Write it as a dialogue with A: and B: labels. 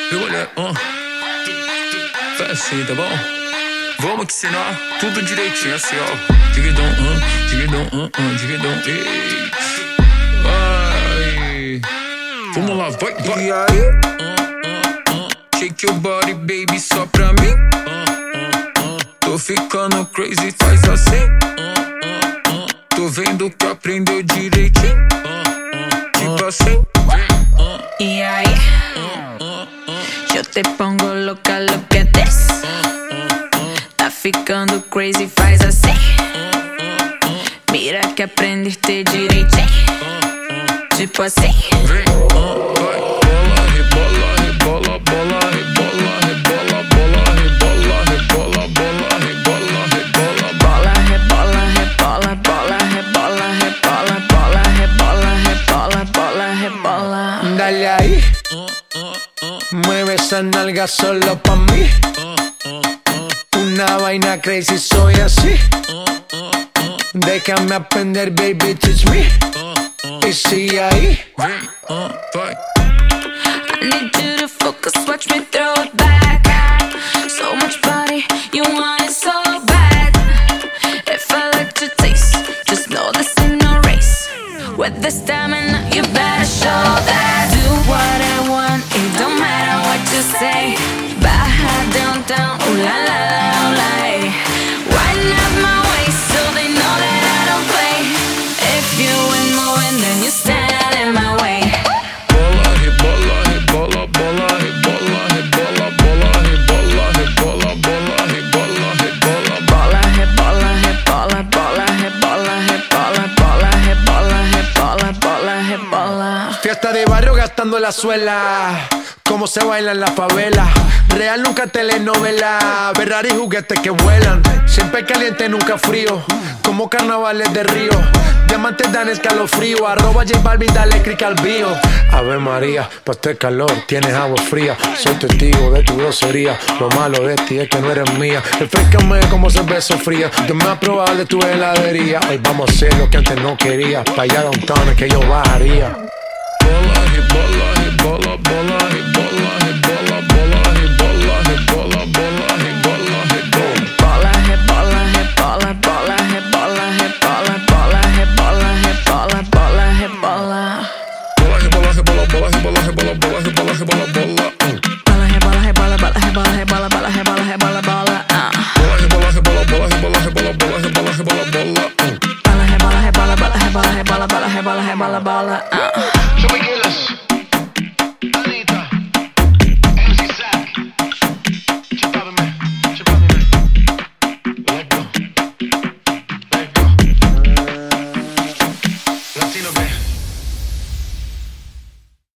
A: Eu olhei, faz assim, tá bom? Vamos que ensinar tudo direitinho, assim, ó. Digidão, digidão, digidão, ei. Vai. Vamos lá, vai.
B: E aí?
A: Shake your body, baby, só pra mim. Tô ficando crazy, faz assim. Tô vendo que aprendeu direitinho. Tipo assim.
C: Y ahí yo te pongo loca, look at this. Tá ficando crazy, faz assim. Mira que aprendiste direitinho. Tipo assim.
A: Vem, vai, bola, rebola, rebola, bola, rebola, rebola, bola, rebola, rebola, bola, rebola, rebola,
C: bola, rebola, rebola, bola, rebola, rebola, bola, rebola, rebola, bola, rebola.
B: Dale ahí. Mueve esa nalga solo pa' mí. Una vaina crazy, soy así. Déjame aprender, baby, teach me. Y sigue ahí.
A: vem, vai.
C: I need you to focus, watch me throw it back. So much body, you want it so bad. If I let you taste, just know this ain't no race. With the stamina, you better show that. Do what I want, it don't matter what you say. Baja downtown, ooh la la la, ooh la, hey. Wind up my waist so they know that I don't play. If you ain't moving, then you stand out in my way.
A: Bola, rebola, rebola, bola, rebola, rebola, bola, rebola, rebola, bola, rebola, rebola,
C: Bola, rebola, rebola, bola, rebola, rebola, bola, rebola, rebola, bola, rebola.
B: Fiesta de barrio gastando la suela. Cómo se baila en la favela. Real nunca telenovela. Ferrari juguetes que vuelan. Siempre caliente, nunca frío. Como carnavales de Río. Diamantes dan escalofrío. Arroba J Balvin, dale click al bio. Ave María, pa' este calor tienes agua fría. Soy testigo de tu grosería. Lo malo de ti es que no eres mía. Refrescame como cerveza fría. Yo me voy a probar de tu heladería. Hoy vamos a hacer lo que antes no quería. Pa' allá downtown es que yo bajaría.
A: bola, rebola, rebola, bola, rebola, rebola, bola, rebola, rebola, bola, rebola, rebola.
C: Bola, rebola, rebola, bola, rebola, rebola, bola, rebola, rebola, bola, rebola.
A: Bola, rebola, rebola, bola, rebola, rebola, bola, rebola, rebola, bola.